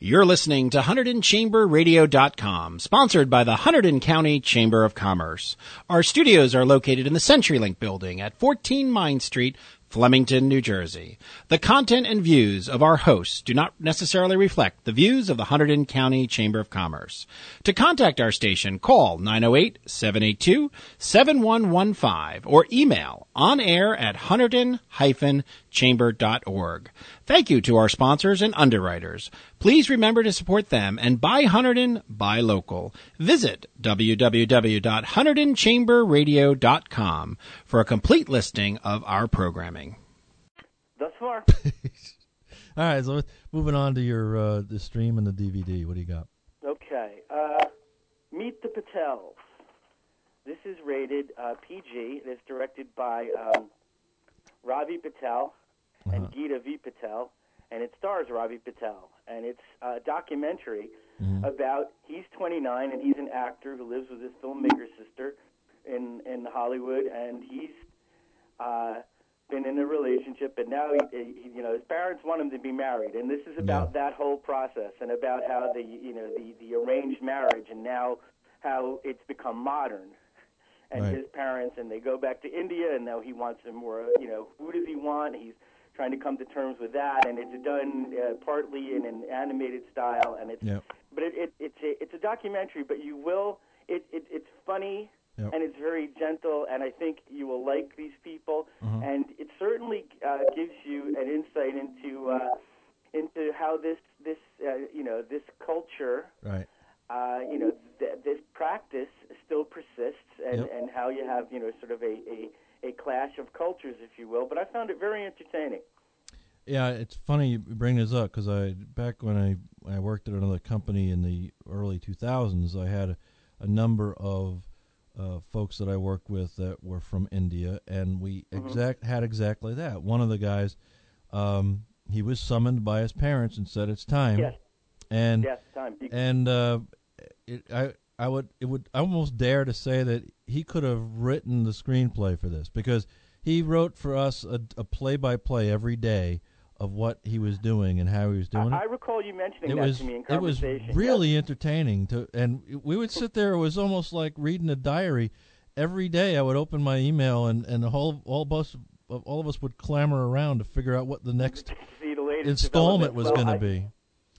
You're listening to HunterdonChamberRadio.com, sponsored by the Hunterdon County Chamber of Commerce. Our studios are located in the CenturyLink building at 14 Mine Street, Flemington, New Jersey. The content and views of our hosts do not necessarily reflect the views of the Hunterdon County Chamber of Commerce. To contact our station, call 908-782-7115 or email onair@hunterdon-chamber.org. Thank you to our sponsors and underwriters. Please remember to support them and buy Hunterdon, buy local. Visit www.HunterdonChamberRadio.com for a complete listing of our programming. Thus far. All right, so moving on to your the stream and the DVD. What do you got? Okay. Meet the Patels. This is rated PG. It's directed by Ravi Patel and Geeta V. Patel, and it stars Ravi Patel. And it's a documentary about, he's 29 and he's an actor who lives with his filmmaker sister in Hollywood, and he's been in a relationship, and now he his parents want him to be married, and this is about that whole process and about how the arranged marriage and now how it's become modern. And his parents, and they go back to India, and now he wants some more, who does he want? He's trying to come to terms with that, and it's done partly in an animated style, and it's but it's a documentary, but it's funny. Yep. And it's very gentle, and I think you will like these people. And it certainly gives you an insight into how this culture, this practice still persists, and how you have sort of a clash of cultures, if you will. But I found it very entertaining. Yeah, it's funny you bring this up because back when I worked at another company in the early 2000s, I had a number of folks that I worked with that were from India, and we had exactly that. One of the guys, he was summoned by his parents and said it's time. Yes. And time. And I would almost dare to say that he could have written the screenplay for this, because he wrote for us a play-by-play every day of what he was doing and how he was doing it. I recall you mentioning that to me in conversation. It was really entertaining and we would sit there. It was almost like reading a diary. Every day I would open my email, and all of us would clamor around to figure out what the next installment was going to be.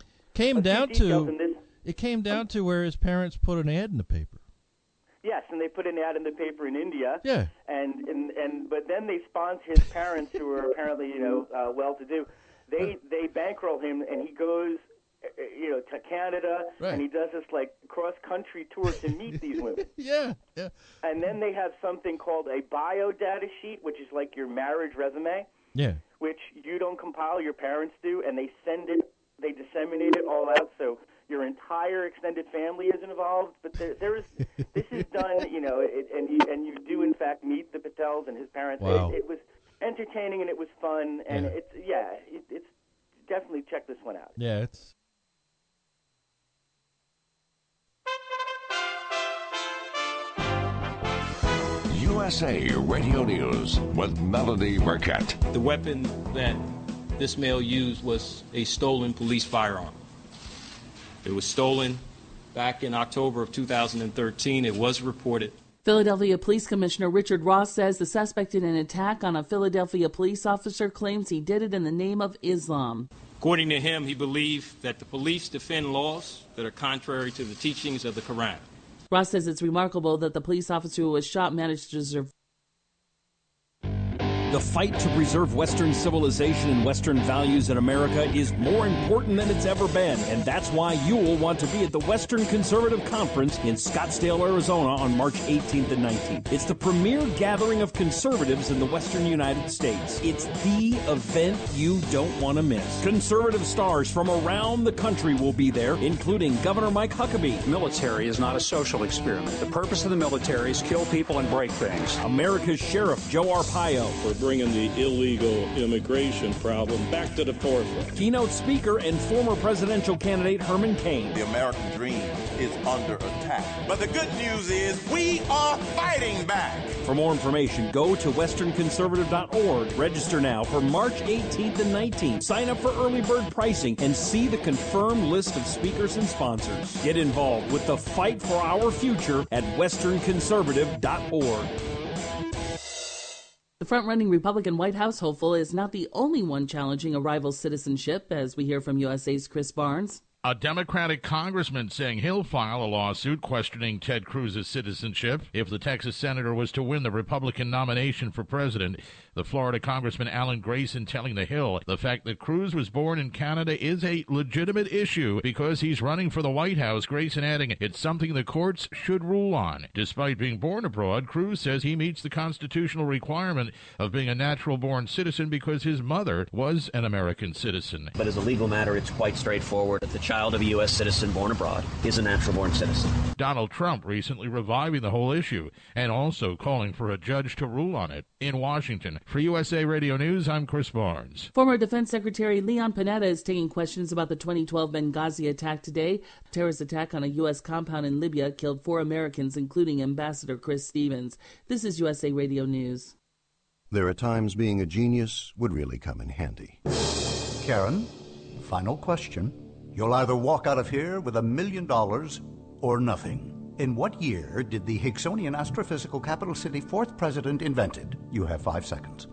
It came down to where his parents put an ad in the paper. Yes, and they put an ad in the paper in India. Yeah. But then they sponsor his parents, who are apparently well-to-do. They bankroll him, and he goes to Canada, and he does this cross-country tour to meet these women. Yeah. And then they have something called a bio data sheet, which is like your marriage resume. Yeah. Which you don't compile, your parents do, and they disseminate it all out, so your entire extended family is involved. But this is done, and you do in fact meet the Patels and his parents. Wow. It was entertaining and it was fun, and it's definitely check this one out. Yeah, it's. USA Radio News with Melody Burkett. The weapon that this male used was a stolen police firearm. It was stolen back in October of 2013. It was reported. Philadelphia Police Commissioner Richard Ross says the suspect in an attack on a Philadelphia police officer claims he did it in the name of Islam. According to him, he believed that the police defend laws that are contrary to the teachings of the Quran. Ross says it's remarkable that the police officer who was shot managed to survive. The fight to preserve Western civilization and Western values in America is more important than it's ever been, and that's why you will want to be at the Western Conservative Conference in Scottsdale, Arizona on March 18th and 19th. It's the premier gathering of conservatives in the Western United States. It's the event you don't want to miss. Conservative stars from around the country will be there, including Governor Mike Huckabee. Military is not a social experiment. The purpose of the military is kill people and break things. America's Sheriff Joe Arpaio. For at bringing the illegal immigration problem back to the forefront. Keynote speaker and former presidential candidate Herman Cain. The American dream is under attack. But the good news is we are fighting back. For more information, go to westernconservative.org. Register now for March 18th and 19th. Sign up for early bird pricing and see the confirmed list of speakers and sponsors. Get involved with the fight for our future at westernconservative.org. The front-running Republican White House hopeful is not the only one challenging a rival's citizenship, as we hear from USA's Chris Barnes. A Democratic congressman saying he'll file a lawsuit questioning Ted Cruz's citizenship if the Texas senator was to win the Republican nomination for president. The Florida Congressman Alan Grayson telling The Hill the fact that Cruz was born in Canada is a legitimate issue because he's running for the White House. Grayson adding it's something the courts should rule on. Despite being born abroad, Cruz says he meets the constitutional requirement of being a natural-born citizen because his mother was an American citizen. But as a legal matter, it's quite straightforward. The child of a U.S. citizen born abroad is a natural-born citizen. Donald Trump recently reviving the whole issue and also calling for a judge to rule on it. In Washington, for USA Radio News, I'm Chris Barnes. Former Defense Secretary Leon Panetta is taking questions about the 2012 Benghazi attack today. A terrorist attack on a U.S. compound in Libya killed 4 Americans, including Ambassador Chris Stevens. This is USA Radio News. There are times being a genius would really come in handy. Karen, final question. You'll either walk out of here with $1 million or nothing. In what year did the Hicksonian astrophysical capital city 4th president invented? You have 5 seconds.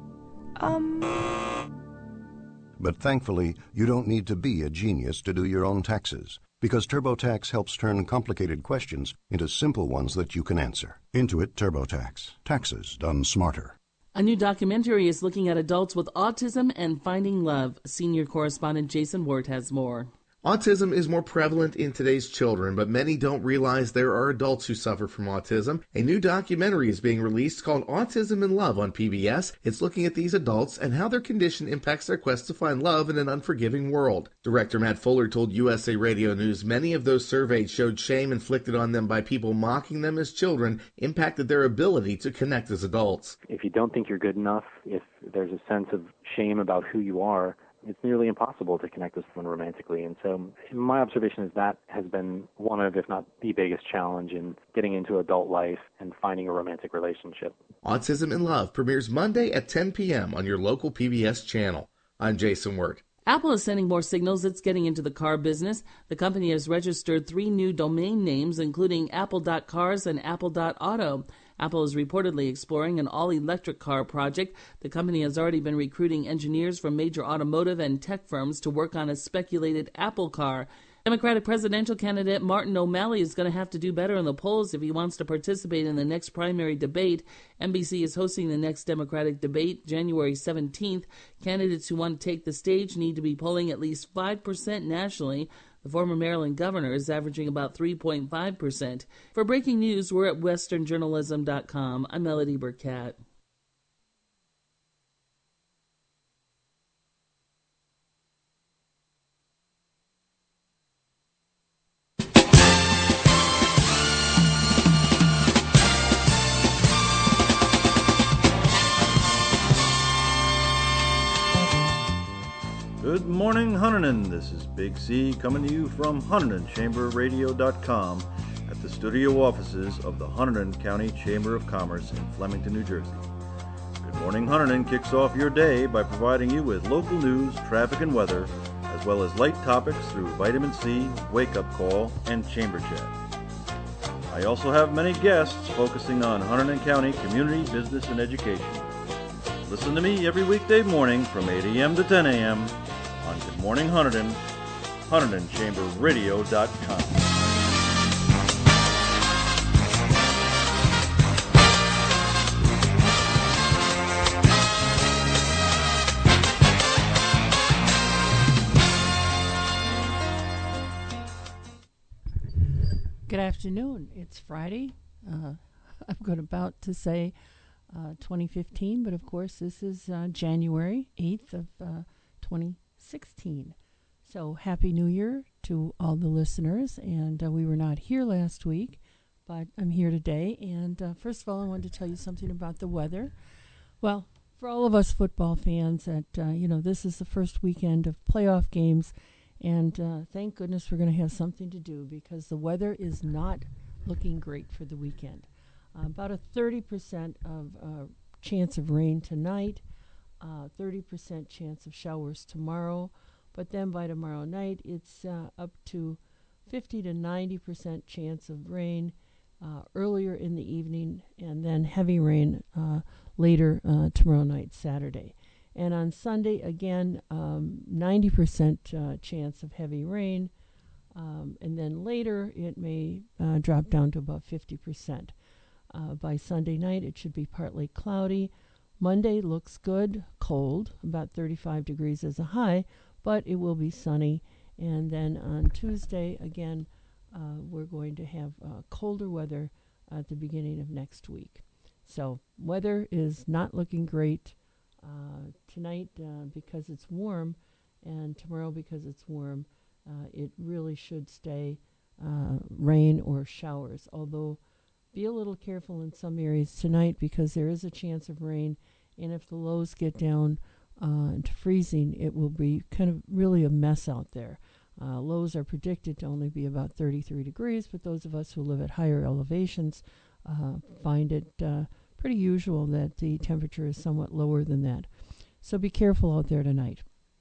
But thankfully, you don't need to be a genius to do your own taxes, because TurboTax helps turn complicated questions into simple ones that you can answer. Intuit TurboTax. Taxes done smarter. A new documentary is looking at adults with autism and finding love. Senior correspondent Jason Wirt has more. Autism is more prevalent in today's children, but many don't realize there are adults who suffer from autism. A new documentary is being released called Autism in Love on PBS. It's looking at these adults and how their condition impacts their quest to find love in an unforgiving world. Director Matt Fuller told USA Radio News many of those surveyed showed shame inflicted on them by people mocking them as children impacted their ability to connect as adults. If you don't think you're good enough, if there's a sense of shame about who you are, it's nearly impossible to connect with someone romantically. And so my observation is that has been one of, if not the biggest challenge in getting into adult life and finding a romantic relationship. Autism in Love premieres Monday at 10 p.m. on your local PBS channel. I'm Jason Wirt. Apple is sending more signals it's getting into the car business. The company has registered 3 new domain names, including apple.cars and apple.auto. Apple is reportedly exploring an all-electric car project. The company has already been recruiting engineers from major automotive and tech firms to work on a speculated Apple car. Democratic presidential candidate Martin O'Malley is going to have to do better in the polls if he wants to participate in the next primary debate. NBC is hosting the next Democratic debate January 17th. Candidates who want to take the stage need to be polling at least 5% nationally. The former Maryland governor is averaging about 3.5%. For breaking news, we're at westernjournalism.com. I'm Melody Burkett. Good morning, Hunterdon. This is Big C coming to you from HunterdonChamberRadio.com at the studio offices of the Hunterdon County Chamber of Commerce in Flemington, New Jersey. Good Morning Hunterdon kicks off your day by providing you with local news, traffic, and weather, as well as light topics through Vitamin C, Wake Up Call, and Chamber Chat. I also have many guests focusing on Hunterdon County community, business, and education. Listen to me every weekday morning from 8 a.m. to 10 a.m. on Good Morning Hunterdon, HunterdonChamberRadio.com. Good afternoon. It's Friday. I'm about to say 2015, but of course this is January 8th of 2016. So Happy New Year to all the listeners. And we were not here last week, but I'm here today. And first of all, I wanted to tell you something about the weather. Well, For all of us football fans, that this is the first weekend of playoff games, and thank goodness we're going to have something to do because the weather is not looking great for the weekend. About a 30% of chance of rain tonight, 30% chance of showers tomorrow, but then by tomorrow night it's up to 50 to 90% chance of rain earlier in the evening, and then heavy rain later tomorrow night, Saturday. And on Sunday, again, 90% chance of heavy rain, and then later it may drop down to about 50%. By Sunday night, it should be partly cloudy. Monday looks good, cold, about 35 degrees as a high, but it will be sunny. And then on Tuesday, again, we're going to have colder weather at the beginning of next week. So weather is not looking great tonight because it's warm, and tomorrow because it's warm. It really should stay rain or showers, although be a little careful in some areas tonight because there is a chance of rain, and if the lows get down to freezing, it will be kind of really a mess out there. Lows are predicted to only be about 33 degrees, but those of us who live at higher elevations find it pretty usual that the temperature is somewhat lower than that. So be careful out there tonight.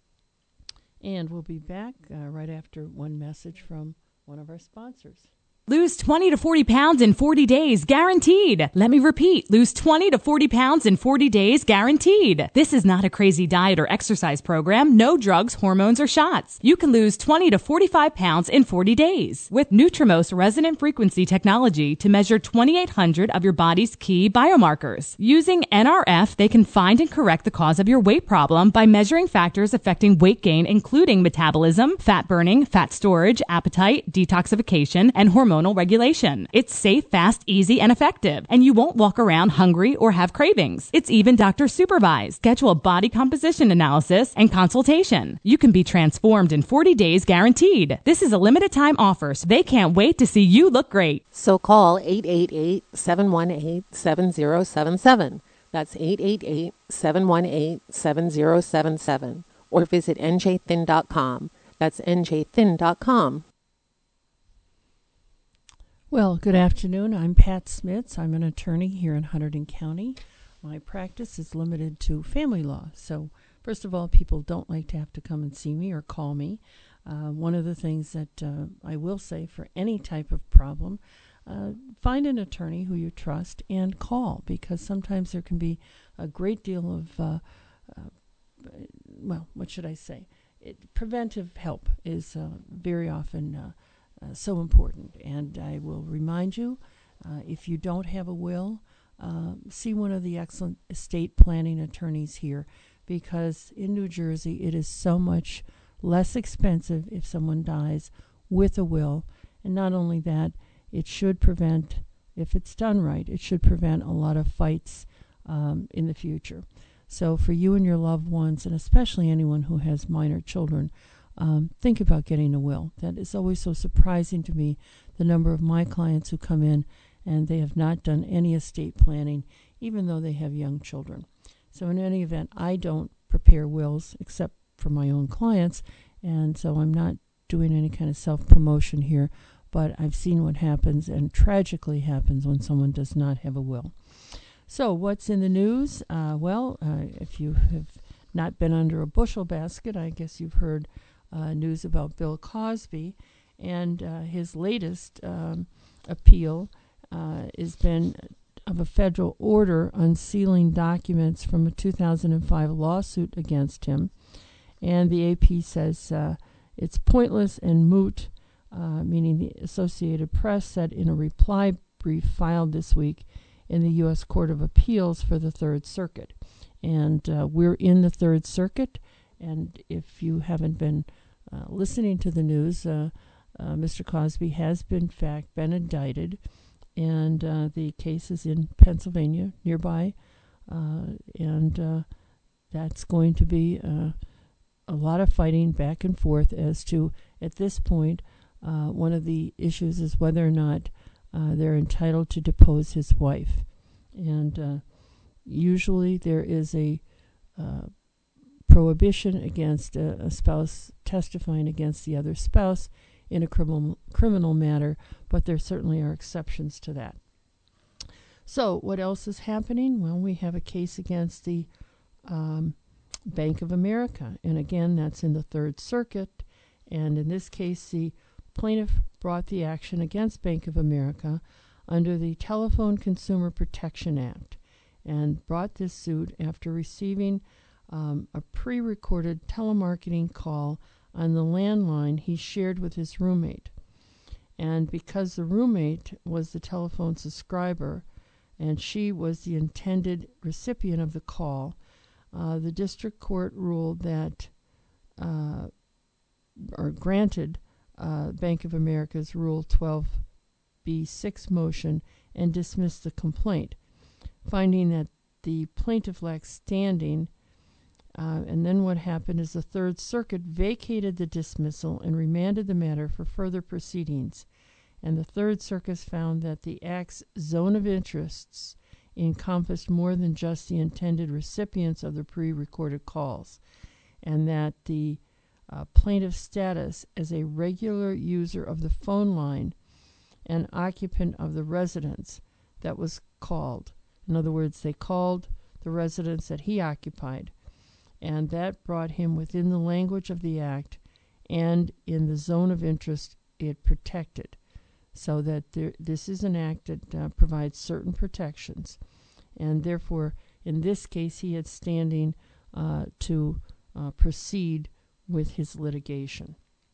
And we'll be back right after one message from one of our sponsors. Lose 20 to 40 pounds in 40 days, guaranteed. Let me repeat, lose 20 to 40 pounds in 40 days, guaranteed. This is not a crazy diet or exercise program, no drugs, hormones, or shots. You can lose 20 to 45 pounds in 40 days with Nutrimos resonant frequency technology to measure 2,800 of your body's key biomarkers. Using NRF, they can find and correct the cause of your weight problem by measuring factors affecting weight gain, including metabolism, fat burning, fat storage, appetite, detoxification, and hormonal regulation. It's safe, fast, easy, and effective, and you won't walk around hungry or have cravings. It's even doctor supervised. Schedule a body composition analysis and consultation. You can be transformed in 40 days guaranteed. This is a limited time offer, so they can't wait to see you look great. So call 888-718-7077. That's 888-718-7077. Or visit njthin.com. That's njthin.com. Well, good afternoon. I'm Pat Smits. I'm an attorney here in Hunterdon County. My practice is limited to family law. So, first of all, people don't like to have to come and see me or call me. One of the things that I will say for any type of problem, find an attorney who you trust and call, because sometimes there can be a great deal of, what should I say? Preventive help is very often so important. And I will remind you, if you don't have a will, see one of the excellent estate planning attorneys here, because in New Jersey it is so much less expensive if someone dies with a will. And not only that, it should prevent, if it's done right, it should prevent a lot of fights in the future. So for you and your loved ones, and especially anyone who has minor children, think about getting a will. That is always so surprising to me, the number of my clients who come in and they have not done any estate planning, even though they have young children. So in any event, I don't prepare wills except for my own clients, and so I'm not doing any kind of self-promotion here, but I've seen what happens, and tragically happens, when someone does not have a will. So what's in the news? If you have not been under a bushel basket, I guess you've heard news about Bill Cosby, and his latest appeal has been of a federal order unsealing documents from a 2005 lawsuit against him. And the AP says it's pointless and moot, meaning the Associated Press said in a reply brief filed this week in the U.S. Court of Appeals for the Third Circuit. And we're in the Third Circuit, and if you haven't been listening to the news, Mr. Cosby has in fact been indicted, and the case is in Pennsylvania, nearby, and that's going to be a lot of fighting back and forth as to, at this point, one of the issues is whether or not they're entitled to depose his wife. And usually there is a prohibition against a spouse testifying against the other spouse in a criminal matter, but there certainly are exceptions to that. So what else is happening? Well, we have a case against the Bank of America, and again, that's in the Third Circuit, and in this case, the plaintiff brought the action against Bank of America under the Telephone Consumer Protection Act, and brought this suit after receiving a pre-recorded telemarketing call on the landline he shared with his roommate. And because the roommate was the telephone subscriber and she was the intended recipient of the call, the district court ruled that, or granted Bank of America's Rule 12b-6 motion and dismissed the complaint, finding that the plaintiff lacked standing. And then what happened is the Third Circuit vacated the dismissal and remanded the matter for further proceedings. And the Third Circuit found that the Act's zone of interests encompassed more than just the intended recipients of the pre-recorded calls, and that the plaintiff's status as a regular user of the phone line and occupant of the residence that was called. In other words, they called the residence that he occupied, and that brought him within the language of the Act and in the zone of interest it protected. So that this is an act that provides certain protections, and therefore, in this case, he had standing to proceed with his litigation.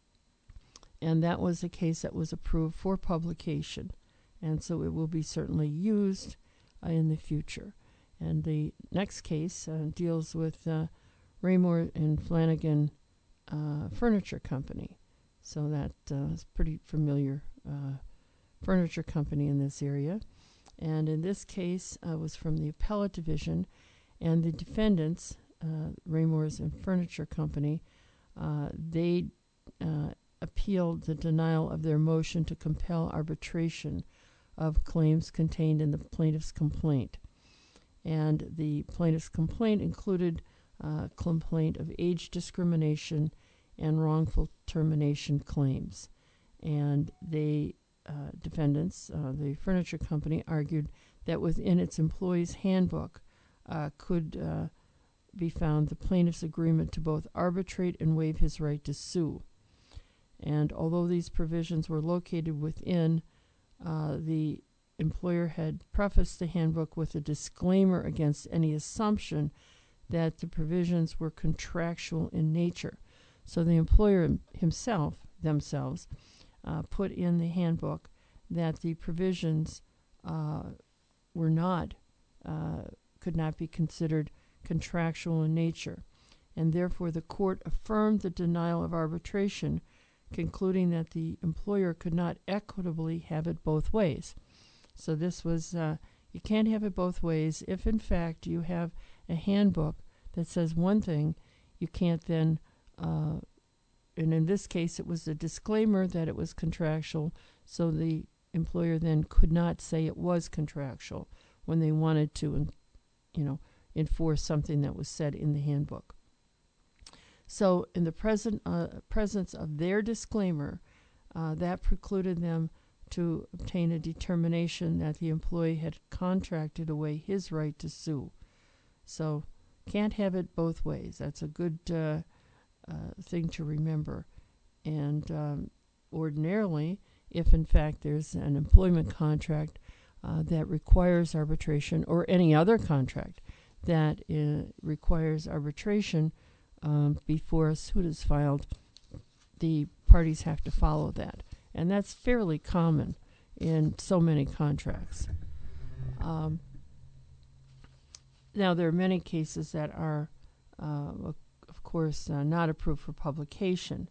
And that was a case that was approved for publication, and so it will be certainly used in the future. And the next case deals with Raymore and Flanagan Furniture Company. So that is pretty familiar furniture company in this area. And in this case, was from the appellate division, and the defendants, Raymore's and Furniture Company, they appealed the denial of their motion to compel arbitration of claims contained in the plaintiff's complaint. And the plaintiff's complaint included a complaint of age discrimination and wrongful termination claims. And they defendants, the furniture company, argued that within its employees' handbook could be found the plaintiff's agreement to both arbitrate and waive his right to sue. And although these provisions were located within, the employer had prefaced the handbook with a disclaimer against any assumption that the provisions were contractual in nature. So the employer themselves, put in the handbook that the provisions were not, could not be considered contractual in nature, and therefore the court affirmed the denial of arbitration, concluding that the employer could not equitably have it both ways. So this was, you can't have it both ways. If in fact you have a handbook that says one thing, you can't then and in this case it was a disclaimer that it was contractual, so the employer then could not say it was contractual when they wanted to, enforce something that was said in the handbook. So in the presence of their disclaimer, that precluded them to obtain a determination that the employee had contracted away his right to sue. So can't have it both ways. That's a good thing to remember. And ordinarily, if in fact there's an employment contract that requires arbitration, or any other contract that requires arbitration before a suit is filed, the parties have to follow that. And that's fairly common in so many contracts. Now, there are many cases that are, of course, not approved for publication.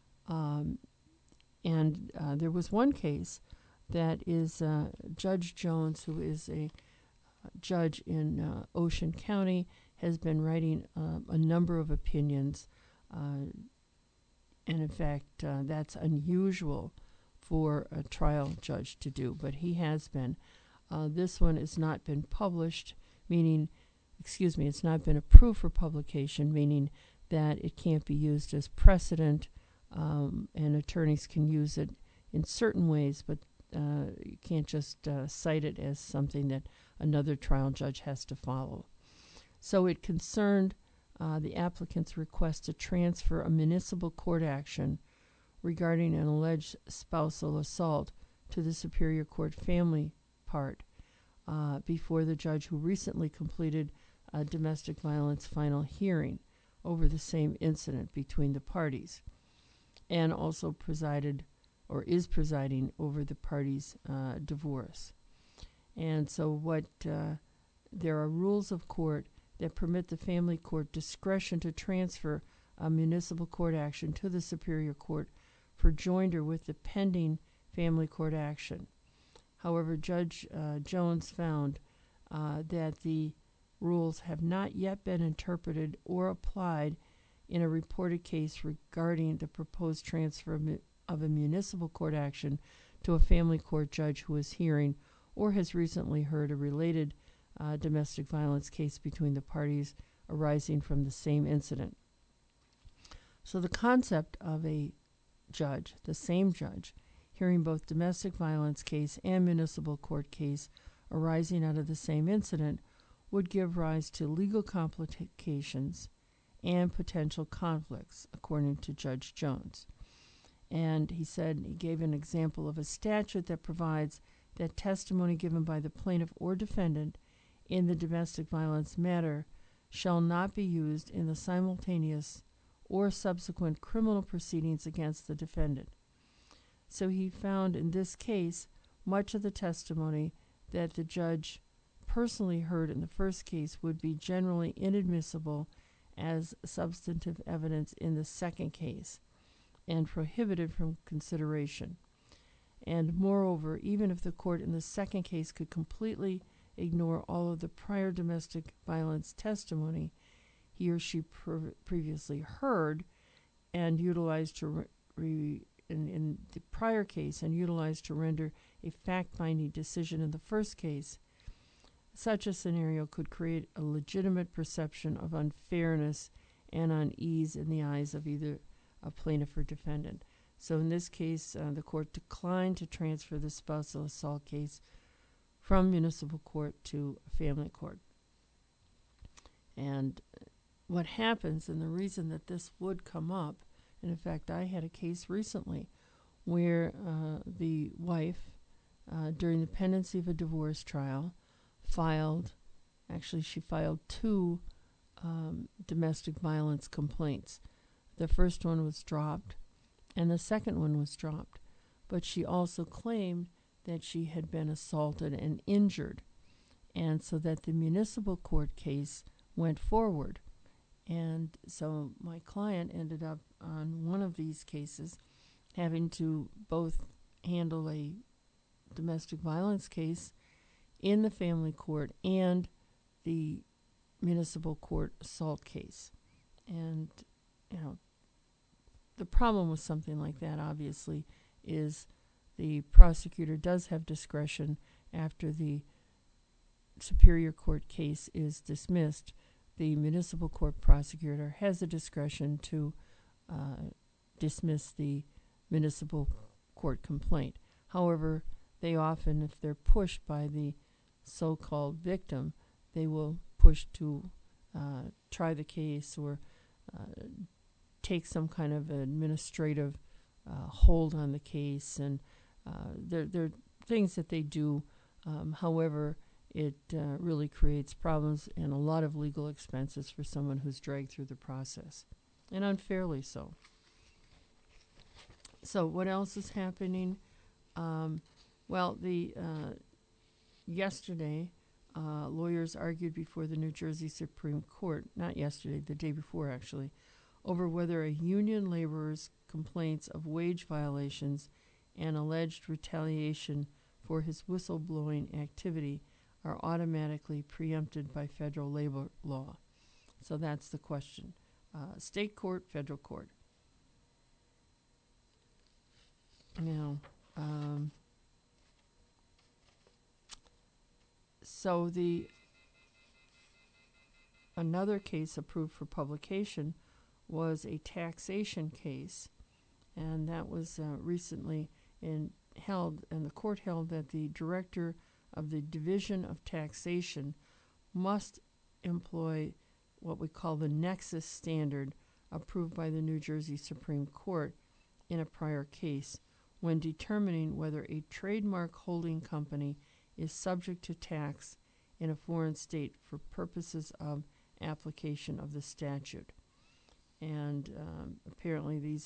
And there was one case that is Judge Jones, who is a judge in Ocean County, has been writing a number of opinions. And in fact, that's unusual for a trial judge to do, but he has been. This one has not been published, meaning it's not been approved for publication, meaning that it can't be used as precedent, and attorneys can use it in certain ways, but you can't just cite it as something that another trial judge has to follow. So it concerned the applicant's request to transfer a municipal court action regarding an alleged spousal assault to the Superior Court family part before the judge who recently completed a domestic violence final hearing over the same incident between the parties, and also presided or is presiding over the parties' divorce. And so there are rules of court that permit the family court discretion to transfer a municipal court action to the Superior Court for joinder with the pending family court action. However, Judge Jones found that the rules have not yet been interpreted or applied in a reported case regarding the proposed transfer of a municipal court action to a family court judge who is hearing or has recently heard a related domestic violence case between the parties arising from the same incident. So the concept of a judge, the same judge, hearing both domestic violence case and municipal court case arising out of the same incident would give rise to legal complications and potential conflicts, according to Judge Jones. And he gave an example of a statute that provides that testimony given by the plaintiff or defendant in the domestic violence matter shall not be used in the simultaneous or subsequent criminal proceedings against the defendant. So he found in this case much of the testimony that the judge personally heard in the first case would be generally inadmissible as substantive evidence in the second case and prohibited from consideration. And moreover, even if the court in the second case could completely ignore all of the prior domestic violence testimony he or she previously heard and utilized to in the prior case and utilized to render a fact-finding decision in the first case, such a scenario could create a legitimate perception of unfairness and unease in the eyes of either a plaintiff or defendant. So in this case, the court declined to transfer the spousal assault case from municipal court to a family court. And what happens, and the reason that this would come up, and in fact I had a case recently where the wife, during the pendency of a divorce trial, she filed two domestic violence complaints. The first one was dropped, and the second one was dropped. But she also claimed that she had been assaulted and injured, and so that the municipal court case went forward. And so my client ended up on one of these cases having to both handle a domestic violence case in the family court and the municipal court assault case. And, the problem with something like that, obviously, is the prosecutor does have discretion after the Superior Court case is dismissed. The municipal court prosecutor has the discretion to dismiss the municipal court complaint. However, they often, if they're pushed by the so-called victim, they will push to try the case or take some kind of administrative hold on the case. And there are things that they do. However, it really creates problems and a lot of legal expenses for someone who's dragged through the process, and unfairly so. So what else is happening? Yesterday, lawyers argued before the New Jersey Supreme Court, not yesterday, the day before actually, over whether a union laborer's complaints of wage violations and alleged retaliation for his whistleblowing activity are automatically preempted by federal labor law. So that's the question. State court, federal court. Now, so the Another case approved for publication was a taxation case, and that was recently held, and the court held that the director of the Division of Taxation must employ what we call the nexus standard approved by the New Jersey Supreme Court in a prior case when determining whether a trademark holding company is subject to tax in a foreign state for purposes of application of the statute. And apparently this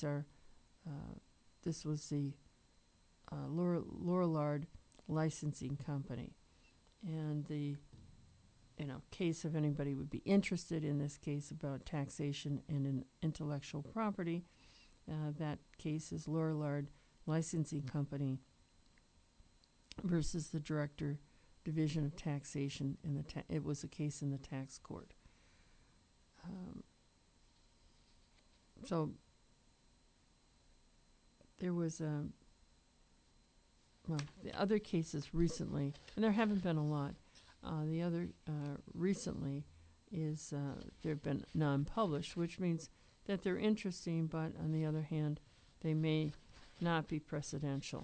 was the Lorillard Licensing Company. And the case, if anybody would be interested in this case about taxation and intellectual property, that case is Lorillard Licensing Company versus the Director Division of Taxation. It was a case in the tax court. So there was the other cases recently, and there haven't been a lot. The other recently is they've been non-published, which means that they're interesting, but on the other hand, they may not be precedential.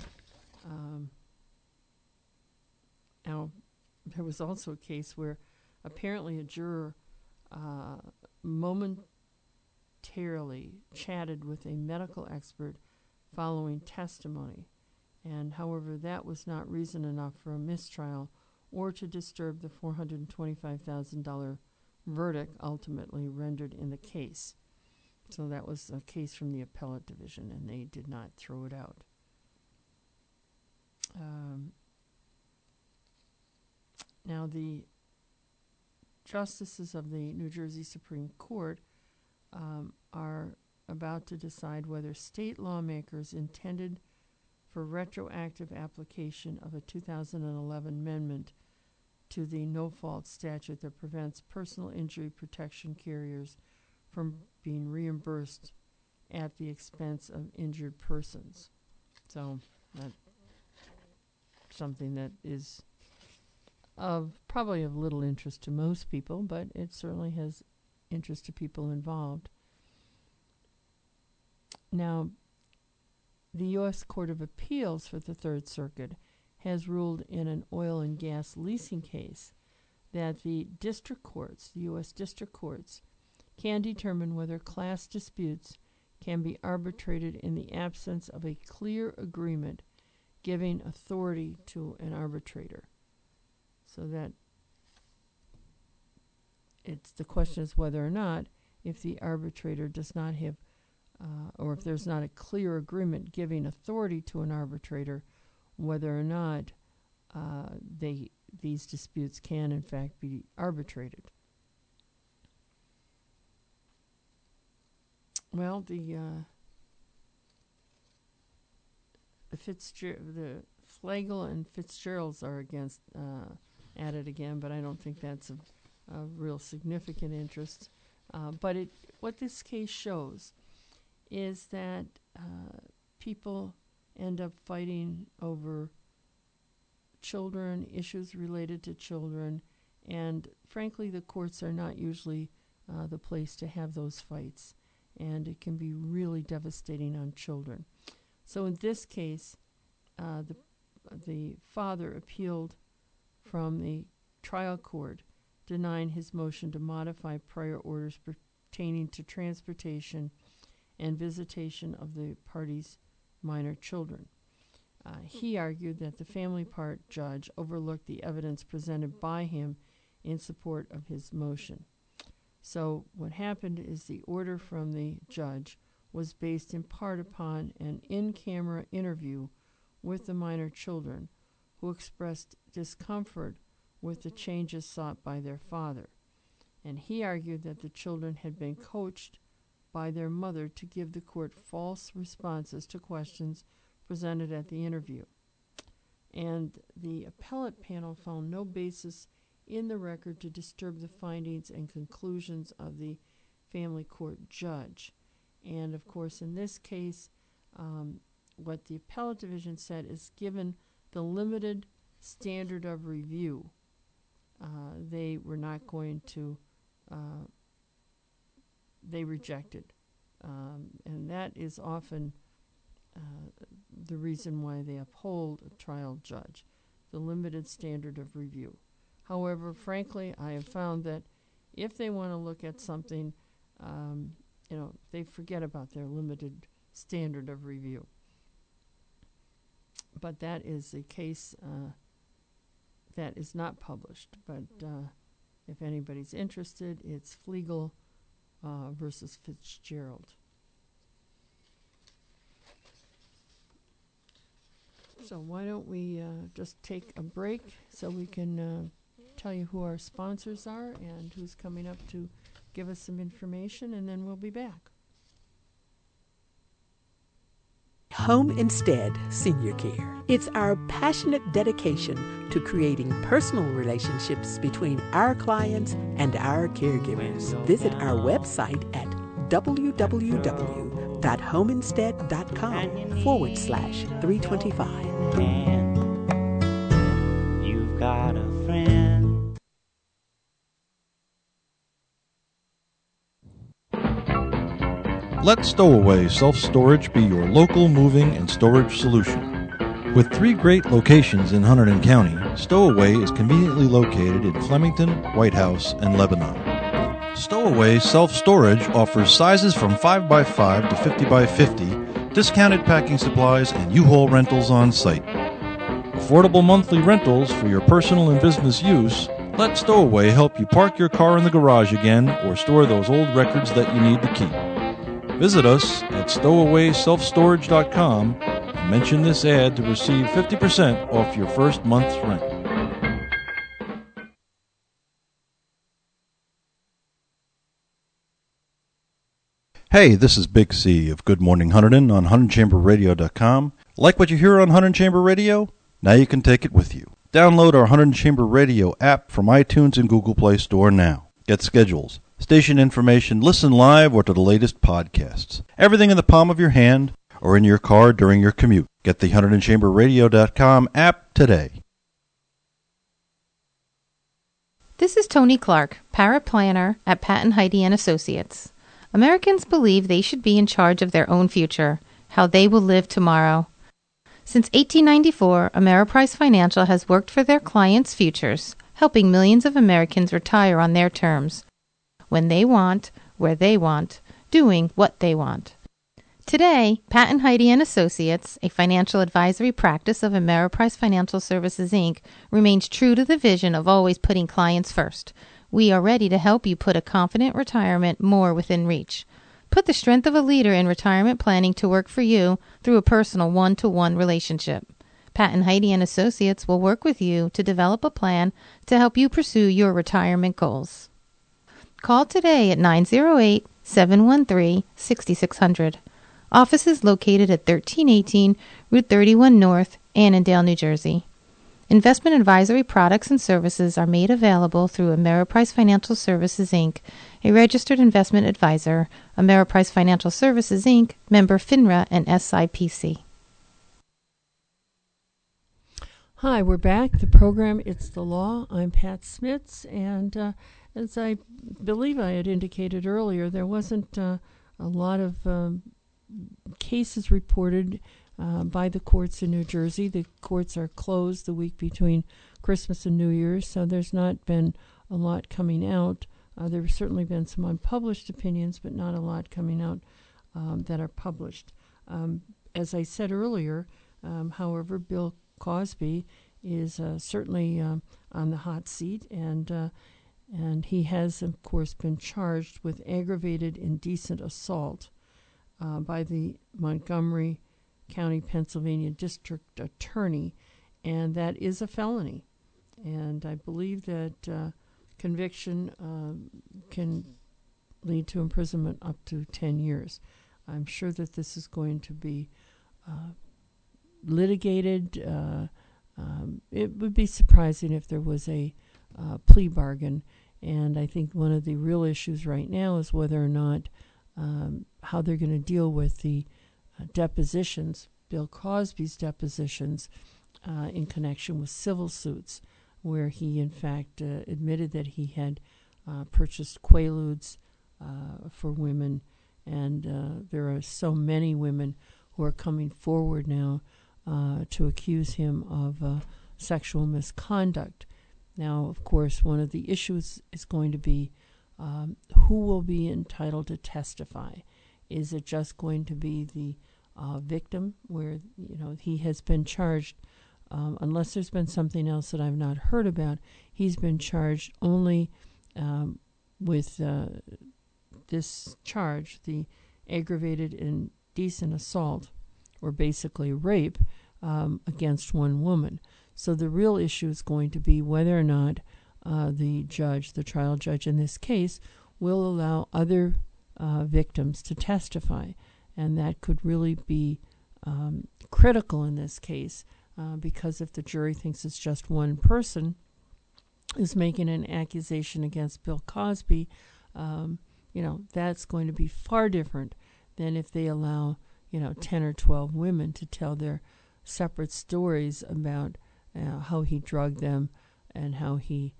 Now, there was also a case where apparently a juror momentarily chatted with a medical expert following testimony, and however, that was not reason enough for a mistrial or to disturb the $425,000 verdict ultimately rendered in the case. So that was a case from the appellate division, and they did not throw it out. Now, the justices of the New Jersey Supreme Court are about to decide whether state lawmakers intended for retroactive application of a 2011 amendment to the no-fault statute that prevents personal injury protection carriers from being reimbursed at the expense of injured persons. So that's something that is probably of little interest to most people, but it certainly has interest to people involved. Now, the U.S. Court of Appeals for the Third Circuit has ruled in an oil and gas leasing case that the district courts, the U.S. district courts, can determine whether class disputes can be arbitrated in the absence of a clear agreement giving authority to an arbitrator. So that the question is whether or not, if the arbitrator does not have, or if there's not a clear agreement giving authority to an arbitrator, whether or not these disputes can in fact be arbitrated. Well, the Flagel and Fitzgeralds are at it again, but I don't think that's of real significant interest. But what this case shows is that people end up fighting over children, issues related to children, and frankly, the courts are not usually the place to have those fights, and it can be really devastating on children. So in this case, the father appealed from the trial court, denying his motion to modify prior orders pertaining to transportation and visitation of the parties' minor children. He argued that the family part judge overlooked the evidence presented by him in support of his motion. So what happened is the order from the judge was based in part upon an in-camera interview with the minor children who expressed discomfort with the changes sought by their father. And he argued that the children had been coached by their mother to give the court false responses to questions presented at the interview. And the appellate panel found no basis in the record to disturb the findings and conclusions of the family court judge. And of course, in this case, what the appellate division said is, given the limited standard of review, they were not going to they rejected. And that is often the reason why they uphold a trial judge, the limited standard of review. However, frankly, I have found that if they want to look at something, they forget about their limited standard of review. But that is a case that is not published. But if anybody's interested, it's Flegel versus Fitzgerald. So why don't we just take a break so we can tell you who our sponsors are and who's coming up to give us some information, and then we'll be back. Home Instead Senior Care. It's our passionate dedication to creating personal relationships between our clients and our caregivers. Visit our website at www.homeinstead.com/325. You've got a friend. Let Stowaway Self-Storage be your local moving and storage solution. With 3 great locations in Hunterdon County, Stowaway is conveniently located in Flemington, White House, and Lebanon. Stowaway Self-Storage offers sizes from 5x5 to 50x50, discounted packing supplies, and U-Haul rentals on site. Affordable monthly rentals for your personal and business use. Let Stowaway help you park your car in the garage again or store those old records that you need to keep. Visit us at stowawayselfstorage.com and mention this ad to receive 50% off your first month's rent. Hey, this is Big C of Good Morning Hunterdon on HunterdonChamberRadio.com. Like what you hear on Hunterdon Chamber Radio? Now you can take it with you. Download our Hunterdon Chamber Radio app from iTunes and Google Play Store now. Get schedules, station information, listen live, or to the latest podcasts. Everything in the palm of your hand or in your car during your commute. Get the HunterdonChamberRadio.com app today. This is Tony Clark, paraplanner at Patton Heidi & Associates. Americans believe they should be in charge of their own future, how they will live tomorrow. Since 1894, Ameriprise Financial has worked for their clients' futures, helping millions of Americans retire on their terms, when they want, where they want, doing what they want. Today, Patton Heidi & Associates, a financial advisory practice of Ameriprise Financial Services, Inc., remains true to the vision of always putting clients first. We are ready to help you put a confident retirement more within reach. Put the strength of a leader in retirement planning to work for you through a personal one-to-one relationship. Patton Heidi & Associates will work with you to develop a plan to help you pursue your retirement goals. Call today at 908-713-6600. Office is located at 1318 Route 31 North, Annandale, New Jersey. Investment advisory products and services are made available through Ameriprise Financial Services, Inc., a registered investment advisor. Ameriprise Financial Services, Inc., member FINRA and SIPC. Hi, we're back. The program, It's the Law. I'm Pat Smits, and as I believe I had indicated earlier, there wasn't a lot of cases reported by the courts in New Jersey. The courts are closed the week between Christmas and New Year's, so there's not been a lot coming out. There have certainly been some unpublished opinions, but not a lot coming out that are published. As I said earlier, however, Bill Cosby is certainly on the hot seat, and he has, of course, been charged with aggravated indecent assault by the Montgomery County, Pennsylvania District Attorney, and that is a felony. And I believe that conviction can lead to imprisonment up to 10 years. I'm sure that this is going to be litigated. It would be surprising if there was a plea bargain, and I think one of the real issues right now is whether or not how they're going to deal with the depositions, Bill Cosby's depositions, in connection with civil suits, where he in fact admitted that he had purchased Quaaludes for women, and there are so many women who are coming forward now to accuse him of sexual misconduct. Now, of course, one of the issues is going to be who will be entitled to testify. Is it just going to be the victim, where he has been charged, unless there's been something else that I've not heard about, he's been charged only with this charge, the aggravated indecent assault, or basically rape, against one woman. So the real issue is going to be whether or not the trial judge in this case, will allow other victims to testify. And that could really be critical in this case, because if the jury thinks it's just one person is making an accusation against Bill Cosby, that's going to be far different than if they allow 10 or 12 women to tell their separate stories about how he drugged them and how he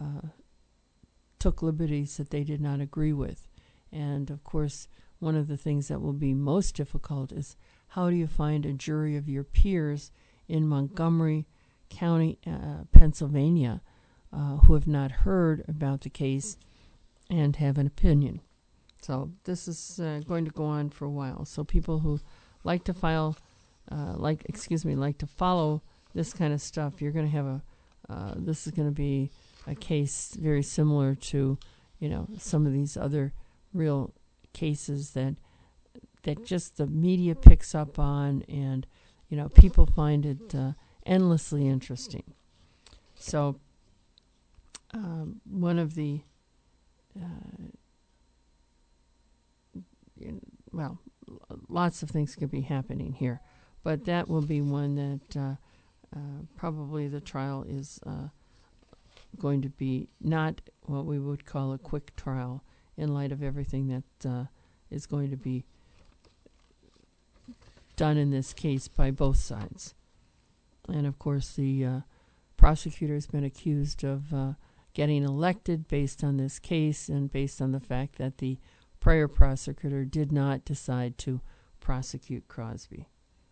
took liberties that they did not agree with. And of course, one of the things that will be most difficult is how do you find a jury of your peers in Montgomery County, Pennsylvania, who have not heard about the case and have an opinion. So this is going to go on for a while. So people who like to follow this kind of stuff, you're going to have this is going to be a case very similar to, some of these other real cases that just the media picks up on, and people find it endlessly interesting. So one of the lots of things could be happening here, but that will be one that probably the trial is going to be not what we would call a quick trial, in light of everything that is going to be done in this case by both sides. And of course, the prosecutor has been accused of getting elected based on this case and based on the fact that the prior prosecutor did not decide to prosecute Cosby.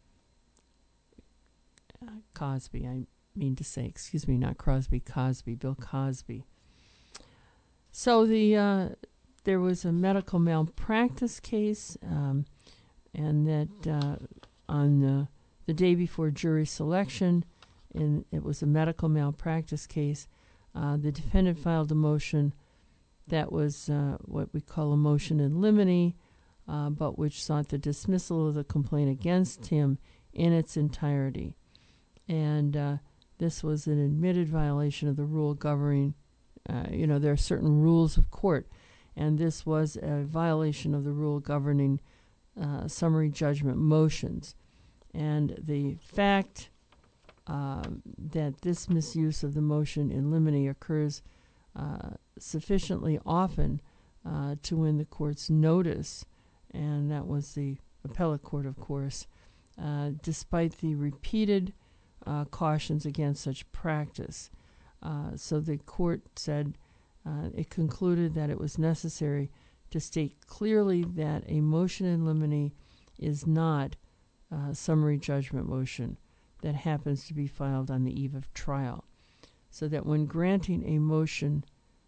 I mean to say, excuse me, not Crosby, Cosby, Bill Cosby. So there was a medical malpractice case, and that on the day before jury selection, it was a medical malpractice case. The defendant filed a motion that was what we call a motion in limine, but which sought the dismissal of the complaint against him in its entirety. And this was an admitted violation of the rule governing, there are certain rules of court, and this was a violation of the rule governing summary judgment motions. And the fact that this misuse of the motion in limine occurs sufficiently often to win the court's notice, and that was the appellate court, of course, despite the repeated cautions against such practice. So the court said it concluded that it was necessary to state clearly that a motion in limine is not a summary judgment motion that happens to be filed on the eve of trial. So that when granting a motion,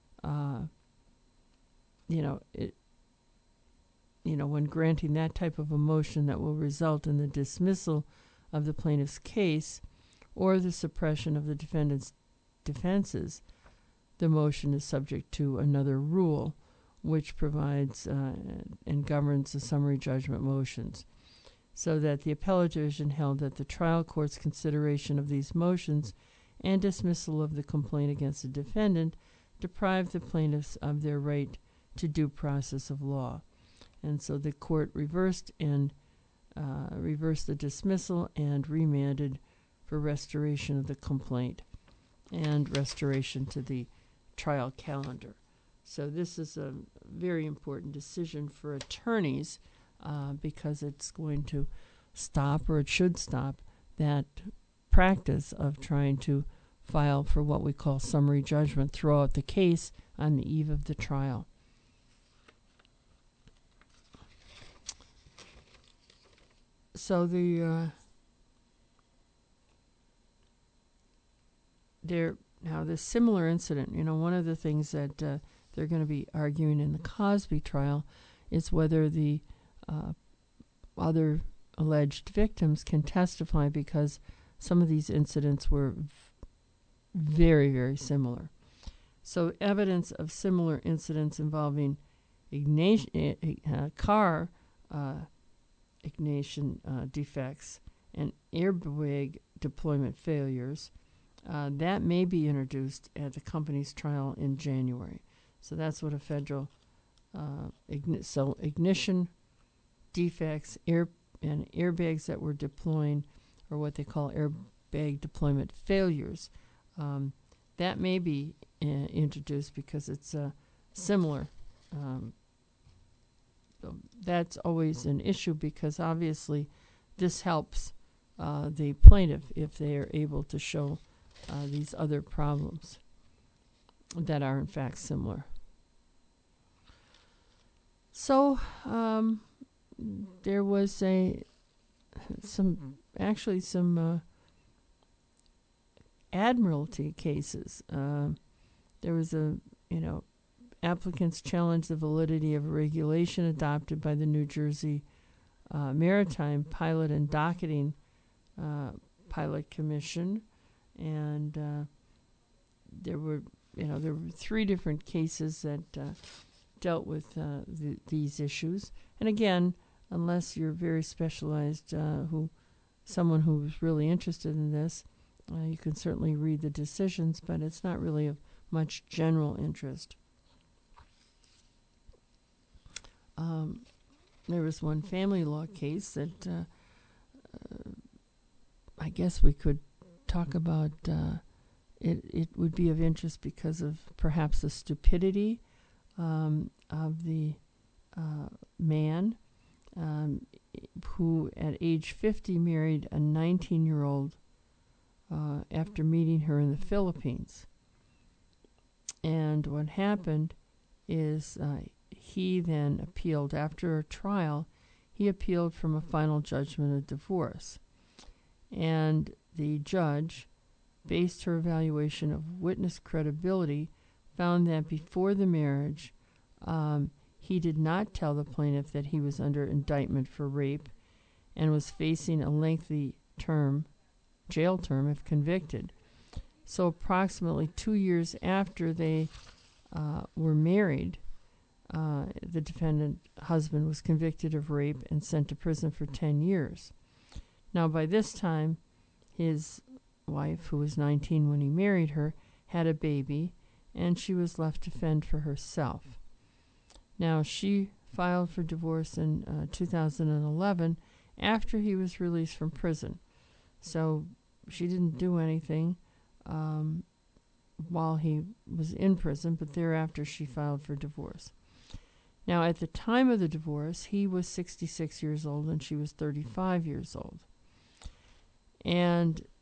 when granting that type of a motion that will result in the dismissal of the plaintiff's case or the suppression of the defendant's defenses, the motion is subject to another rule which provides and governs the summary judgment motions. So that the appellate division held that the trial court's consideration of these motions and dismissal of the complaint against the defendant deprived the plaintiffs of their right to due process of law. And so the court reversed the dismissal and remanded for restoration of the complaint and restoration to the trial calendar. So this is a very important decision for attorneys because it's going to stop, or it should stop, that practice of trying to file for what we call summary judgment throughout the case on the eve of the trial. So this similar incident, one of the things that they're going to be arguing in the Cosby trial is whether the other alleged victims can testify, because some of these incidents were very, very similar. So evidence of similar incidents involving car ignition defects and airbag deployment failures, that may be introduced at the company's trial in January. So that's what a federal ignition defects, and airbags that were deploying, or what they call airbag deployment failures, that may be introduced because it's similar. That's always an issue, because obviously this helps the plaintiff if they are able to show these other problems that are in fact similar. So there was some admiralty cases. There was applicants challenged the validity of a regulation adopted by the New Jersey Maritime Pilot and Docketing Pilot Commission, and there were 3 different cases that dealt with these issues. And again, unless you're very specialized, someone who's really interested in this, you can certainly read the decisions, but it's not really of much general interest. There was one family law case that I guess we could talk about. It would be of interest because of perhaps the stupidity of the man who at age 50 married a 19-year-old after meeting her in the Philippines. And what happened is he then appealed. After a trial, he appealed from a final judgment of divorce. And the judge, based her evaluation of witness credibility, found that before the marriage, he did not tell the plaintiff that he was under indictment for rape and was facing a lengthy jail term if convicted. So approximately 2 years after they were married, the defendant husband was convicted of rape and sent to prison for 10 years. Now, by this time, his wife, who was 19 when he married her, had a baby, and she was left to fend for herself. Now, she filed for divorce in 2011 after he was released from prison. So she didn't do anything while he was in prison, but thereafter she filed for divorce. Now, at the time of the divorce, he was 66 years old and she was 35 years old. And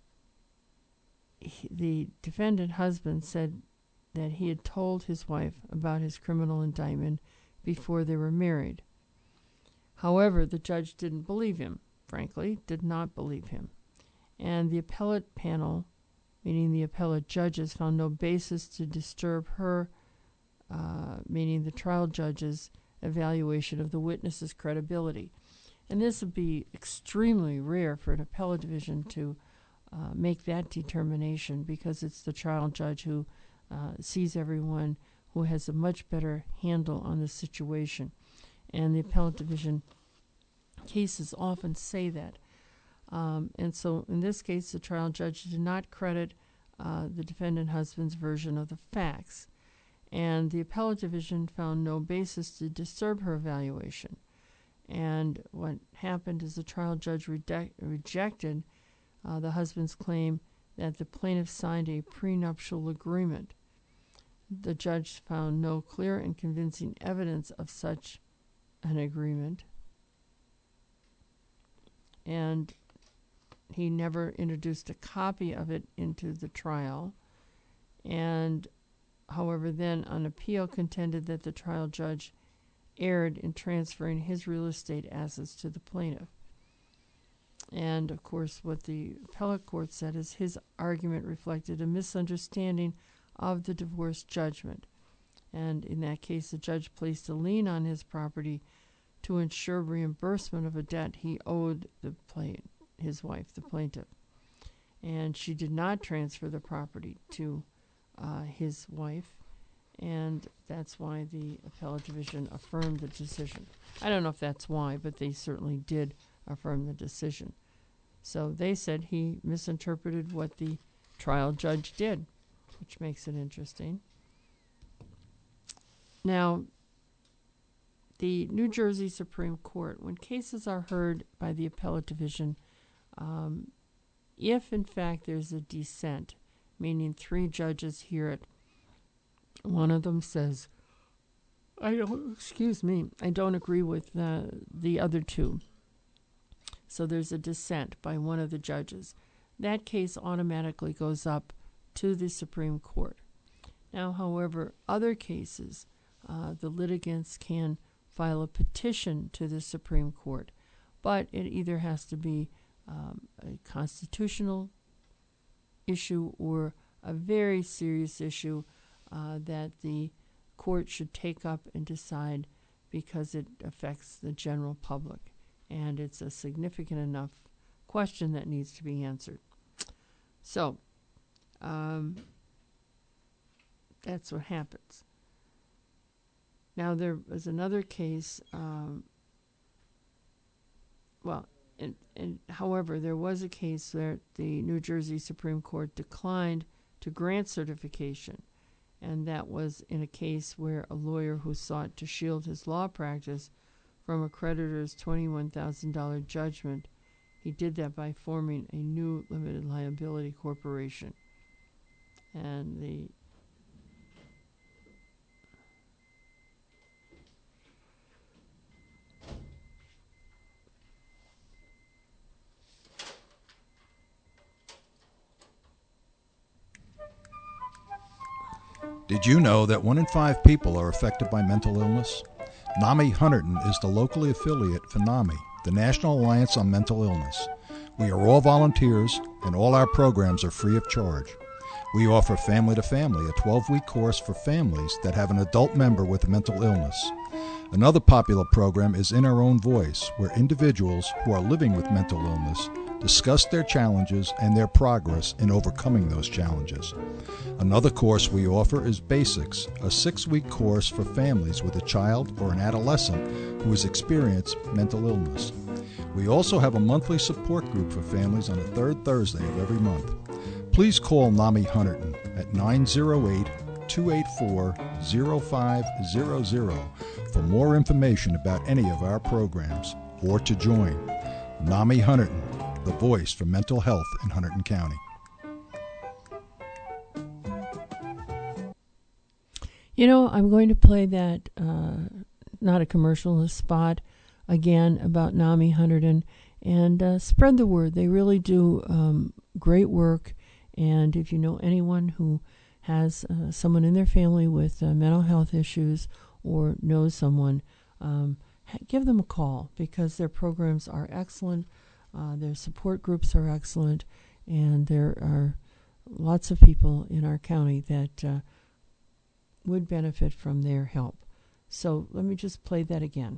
the defendant husband said that he had told his wife about his criminal indictment before they were married. However, the judge didn't believe him, frankly, did not believe him. And the appellate panel, meaning the appellate judges, found no basis to disturb her, meaning the trial judge's evaluation of the witness's credibility. And this would be extremely rare for an appellate division to make that determination, because it's the trial judge who sees everyone, who has a much better handle on the situation. And the appellate division cases often say that. And so in this case, the trial judge did not credit the defendant husband's version of the facts. And the appellate division found no basis to disturb her evaluation. And what happened is the trial judge rejected the husband's claim that the plaintiff signed a prenuptial agreement. The judge found no clear and convincing evidence of such an agreement, and he never introduced a copy of it into the trial. And however, then on appeal contended that the trial judge erred in transferring his real estate assets to the plaintiff. And, of course, what the appellate court said is his argument reflected a misunderstanding of the divorce judgment. And in that case, the judge placed a lien on his property to ensure reimbursement of a debt he owed his wife, the plaintiff. And she did not transfer the property to his wife, and that's why the appellate division affirmed the decision. I don't know if that's why, but they certainly did affirm the decision. So they said he misinterpreted what the trial judge did, which makes it interesting. Now, the New Jersey Supreme Court, when cases are heard by the appellate division, if in fact there's a dissent, meaning 3 judges hear it, one of them says, I don't agree with the other 2. So there's a dissent by one of the judges. That case automatically goes up to the Supreme Court. Now, however, other cases, the litigants can file a petition to the Supreme Court, but it either has to be a constitutional issue or a very serious issue that the court should take up and decide because it affects the general public. And it's a significant enough question that needs to be answered. So, that's what happens. Now, there was another case, however, there was a case where the New Jersey Supreme Court declined to grant certification, and that was in a case where a lawyer who sought to shield his law practice from a creditor's $21,000 judgment, he did that by forming a new limited liability corporation. And Did you know that 1 in 5 people are affected by mental illness? NAMI Hunterdon is the locally affiliate for NAMI, the National Alliance on Mental Illness. We are all volunteers, and all our programs are free of charge. We offer Family to Family, a 12-week course for families that have an adult member with a mental illness. Another popular program is In Our Own Voice, where individuals who are living with mental illness discuss their challenges and their progress in overcoming those challenges. Another course we offer is Basics, a 6-week course for families with a child or an adolescent who has experienced mental illness. We also have a monthly support group for families on the 3rd Thursday of every month. Please call NAMI Hunterdon at 908-284-0500 for more information about any of our programs or to join. NAMI Hunterdon, the voice for mental health in Hunterdon County. You know, I'm going to play that, not a commercial, a spot again about NAMI Hunterdon, and spread the word. They really do great work, and if you know anyone who has someone in their family with mental health issues or knows someone, give them a call because their programs are excellent. Their support groups are excellent, and there are lots of people in our county that would benefit from their help. So let me just play that again.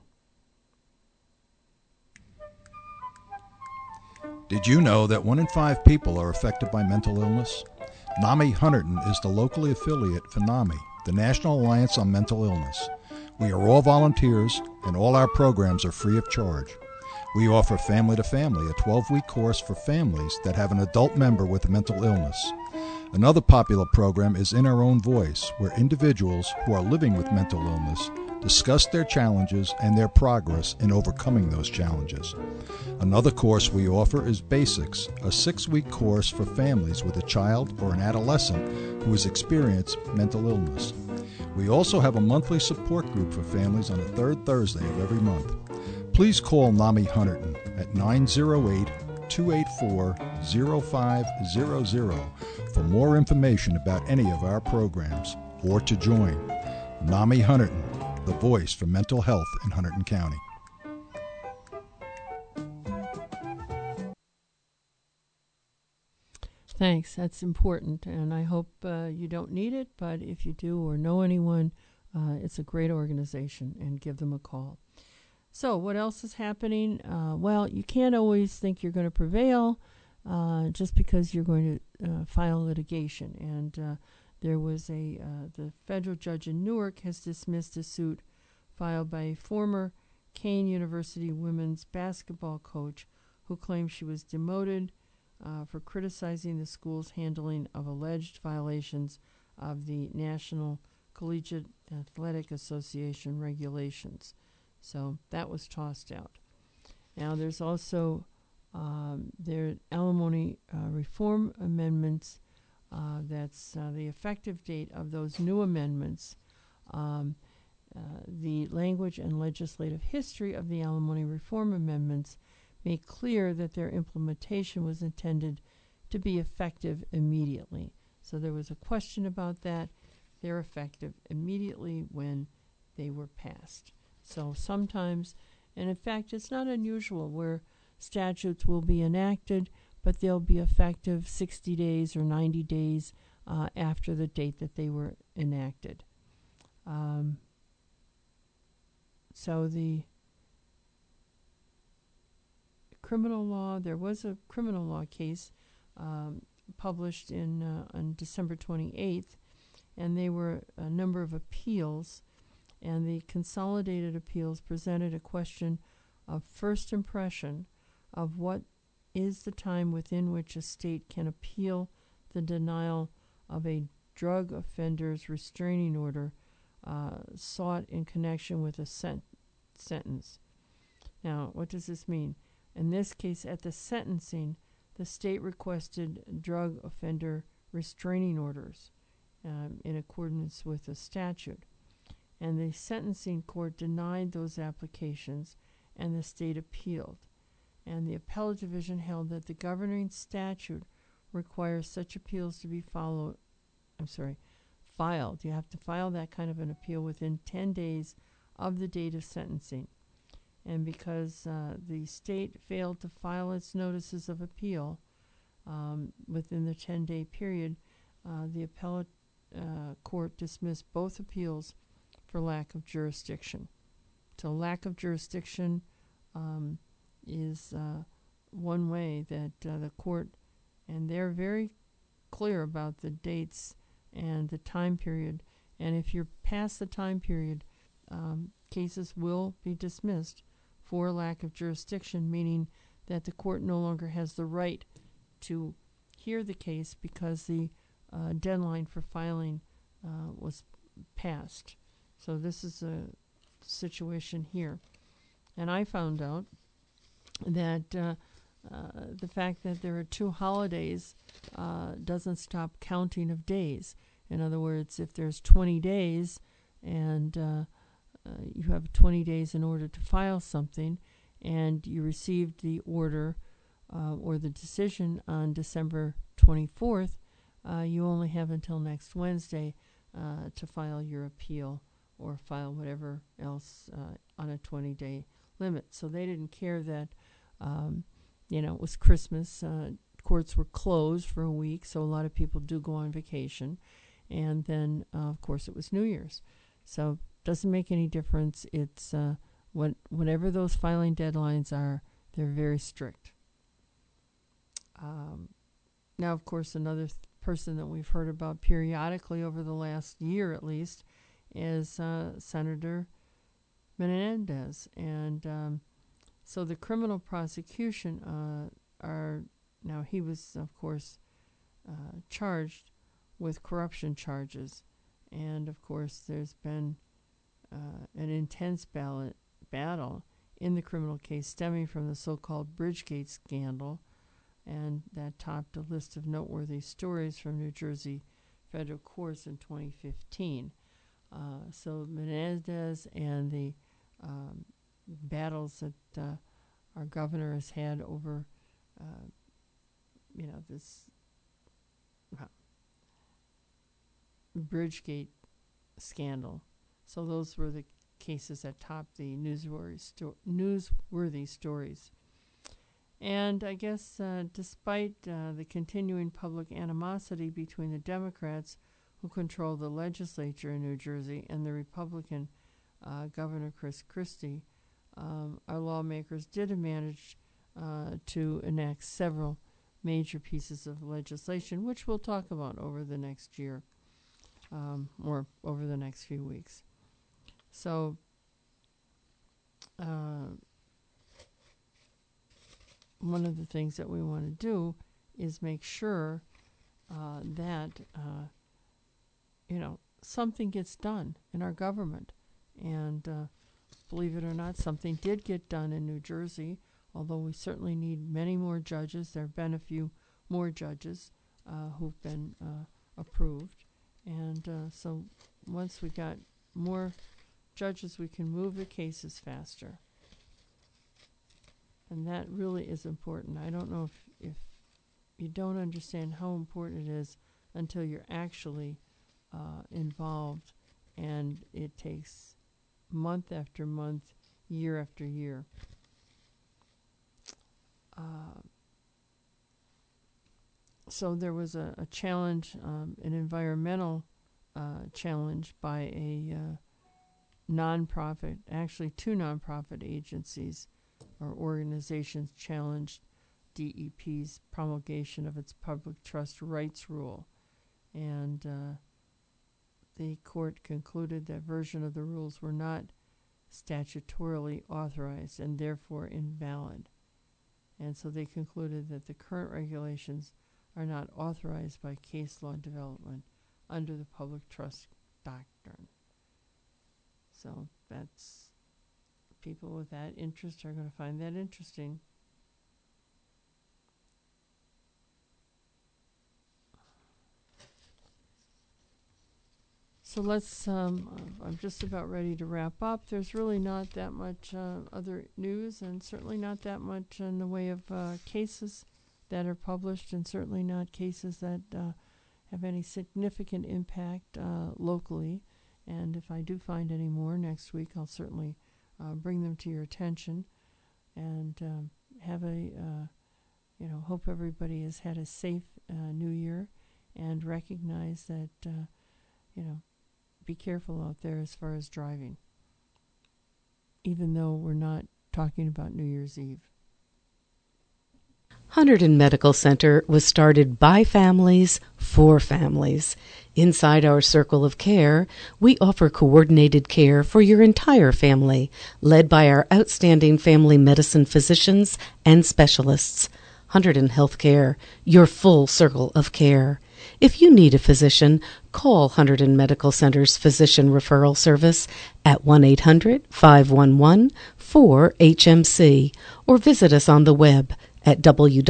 Did you know that 1 in 5 people are affected by mental illness? NAMI Hunterdon is the locally affiliate for NAMI, the National Alliance on Mental Illness. We are all volunteers, and all our programs are free of charge. We offer Family to Family, a 12-week course for families that have an adult member with a mental illness. Another popular program is In Our Own Voice, where individuals who are living with mental illness discuss their challenges and their progress in overcoming those challenges. Another course we offer is Basics, a 6-week course for families with a child or an adolescent who has experienced mental illness. We also have a monthly support group for families on the 3rd Thursday of every month. Please call NAMI Hunterdon at 908-284-0500 for more information about any of our programs or to join. NAMI Hunterdon, the voice for mental health in Hunterdon County. Thanks. That's important, and I hope you don't need it, but if you do or know anyone, it's a great organization, and give them a call. So what else is happening? Well, you can't always think you're going to prevail just because you're going to file litigation. And there was the federal judge in Newark has dismissed a suit filed by a former Kane University women's basketball coach who claimed she was demoted for criticizing the school's handling of alleged violations of the National Collegiate Athletic Association regulations. So that was tossed out. Now there's also their alimony reform amendments. That's the effective date of those new amendments. The language and legislative history of the alimony reform amendments make clear that their implementation was intended to be effective immediately. So there was a question about that. They're effective immediately when they were passed. So sometimes, and in fact, it's not unusual where statutes will be enacted, but they'll be effective 60 days or 90 days after the date that they were enacted. So the criminal law, there was a criminal law case published on December 28th, and they were a number of appeals, and the consolidated appeals presented a question of first impression of what is the time within which a state can appeal the denial of a drug offender's restraining order sought in connection with a sentence. Now, what does this mean? In this case, at the sentencing, the state requested drug offender restraining orders in accordance with the statute. And the sentencing court denied those applications, and the state appealed. And the appellate division held that the governing statute requires such appeals to be filed. You have to file that kind of an appeal within 10 days of the date of sentencing. And because the state failed to file its notices of appeal within the 10-day period, the appellate court dismissed both appeals for lack of jurisdiction. So lack of jurisdiction is one way that the court, and they're very clear about the dates and the time period, and if you're past the time period, cases will be dismissed for lack of jurisdiction, meaning that the court no longer has the right to hear the case because the deadline for filing was passed. So this is a situation here. And I found out that the fact that there are 2 holidays doesn't stop counting of days. In other words, if there's 20 days and you have 20 days in order to file something, and you received the order or the decision on December 24th, you only have until next Wednesday to file your appeal or file whatever else on a 20-day limit. So they didn't care that, it was Christmas. Courts were closed for a week, so a lot of people do go on vacation. And then, of course, it was New Year's. So doesn't make any difference. It's whatever those filing deadlines are, they're very strict. Now, of course, another person that we've heard about periodically over the last year at least is Senator Menendez. And so the criminal prosecution now he was, of course, charged with corruption charges. And, of course, there's been an intense battle in the criminal case stemming from the so-called Bridgegate scandal, and that topped a list of noteworthy stories from New Jersey federal courts in 2015. So Menendez and the battles that our governor has had over, this Bridgegate scandal. So those were the cases that topped the newsworthy stories. And I guess despite the continuing public animosity between the Democrats who control the legislature in New Jersey and the Republican Governor Chris Christie, our lawmakers did manage to enact several major pieces of legislation, which we'll talk about over the next year or over the next few weeks. So one of the things that we want to do is make sure that something gets done in our government. And believe it or not, something did get done in New Jersey, although we certainly need many more judges. There have been a few more judges who've been approved. And so once we got more judges, we can move the cases faster. And that really is important. I don't know if you don't understand how important it is until you're actually involved, and it takes month after month, year after year. So there was a challenge, an environmental challenge by a nonprofit, actually two nonprofit agencies or organizations challenged DEP's promulgation of its public trust rights rule. And the court concluded that version of the rules were not statutorily authorized and therefore invalid. And so they concluded that the current regulations are not authorized by case law development under the public trust doctrine. So that's, people with that interest are going to find that interesting. So let's, I'm just about ready to wrap up. There's really not that much other news, and certainly not that much in the way of cases that are published, and certainly not cases that have any significant impact locally. And if I do find any more next week, I'll certainly bring them to your attention, and have a, hope everybody has had a safe new year, and recognize that, be careful out there as far as driving, even though we're not talking about New Year's Eve. Hunterdon Medical Center was started by families for families. Inside our circle of care, we offer coordinated care for your entire family, led by our outstanding family medicine physicians and specialists. Hunterdon Healthcare, your full circle of care. If you need a physician, call Hunterdon Medical Center's Physician Referral Service at 1-800-511-4HMC or visit us on the web at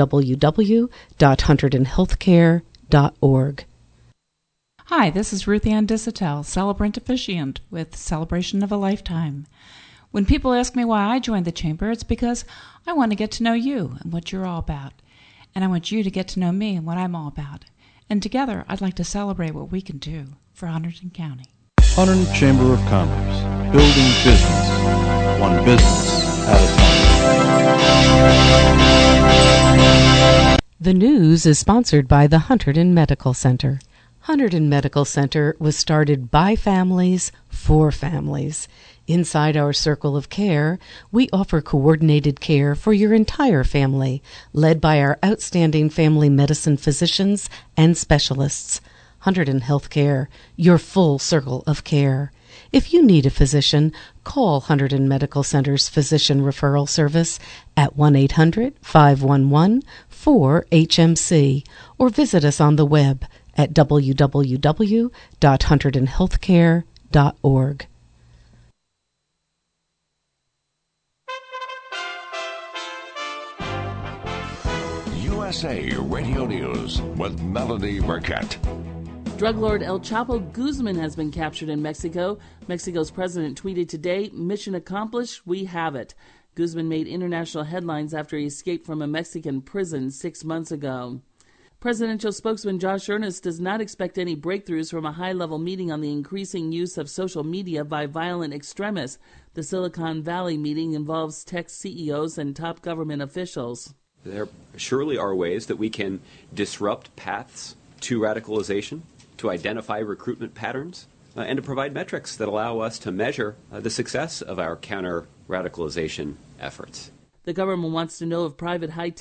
www.hunterdonhealthcare.org. Hi, this is Ruth Ann Dissatel, celebrant officiant with Celebration of a Lifetime. When people ask me why I joined the Chamber, it's because I want to get to know you and what you're all about. And I want you to get to know me and what I'm all about. And together, I'd like to celebrate what we can do for Hunterdon County. Hunterdon Chamber of Commerce, building business, one business at a time. The news is sponsored by the Hunterdon Medical Center. Hunterdon Medical Center was started by families for families. Inside our circle of care, we offer coordinated care for your entire family, led by our outstanding family medicine physicians and specialists. Hunterdon Healthcare, your full circle of care. If you need a physician, call Hunterdon Medical Center's Physician Referral Service at 1-800-511-4HMC or visit us on the web at www.hunterdonhealthcare.org. USA Radio News with Melody Burkett. Drug lord El Chapo Guzman has been captured in Mexico. Mexico's president tweeted today, "Mission accomplished, we have it." Guzman made international headlines after he escaped from a Mexican prison 6 months ago. Presidential spokesman Josh Earnest does not expect any breakthroughs from a high-level meeting on the increasing use of social media by violent extremists. The Silicon Valley meeting involves tech CEOs and top government officials. There surely are ways that we can disrupt paths to radicalization, to identify recruitment patterns, and to provide metrics that allow us to measure the success of our counter-radicalization efforts. The government wants to know if private high-tech